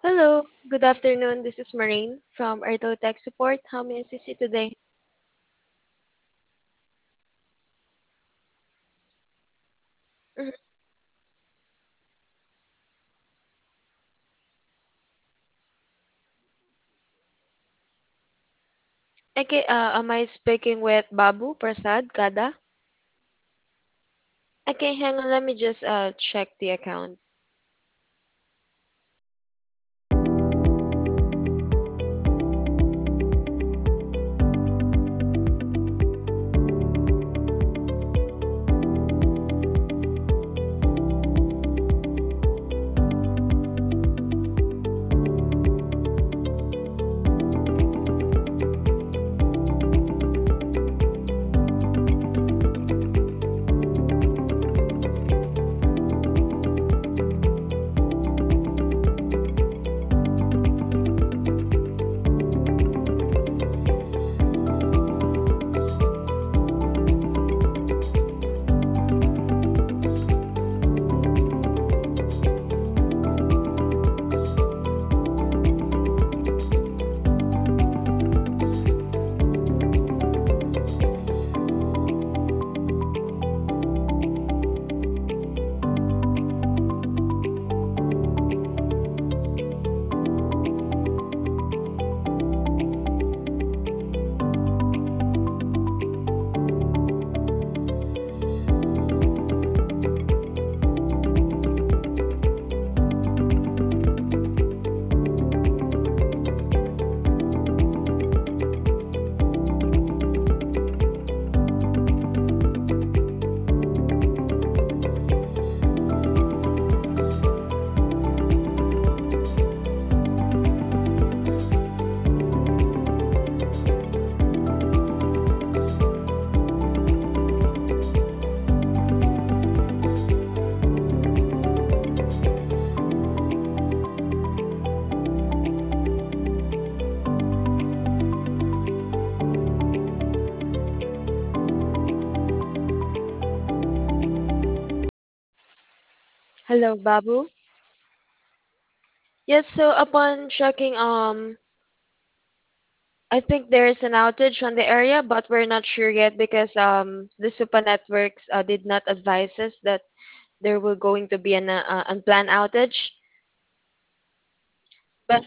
Hello, good afternoon. This is Marine from Airtel Tech Support. How may I assist you today? Mhm. Okay, am I speaking with Babu Prasad Kada? Okay, hang on. Let me just check the account. Hello, Babu. Yes, so upon checking, I think there is an outage on the area, but we're not sure yet because the Supa networks did not advise us that there will going to be an unplanned outage. But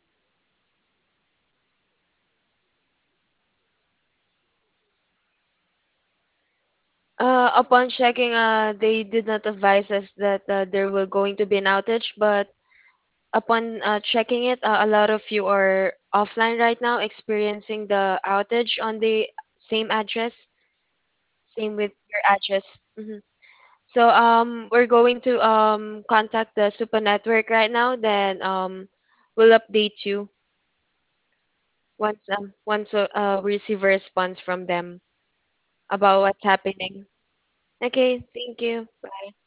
upon checking, they did not advise us that there will going to be an outage. But upon checking it, a lot of you are offline right now, experiencing the outage on the same address, same with your address. So we're going to contact the Super Network right now. Then we'll update you once we receive a response from them about what's happening. Okay, thank you. Bye.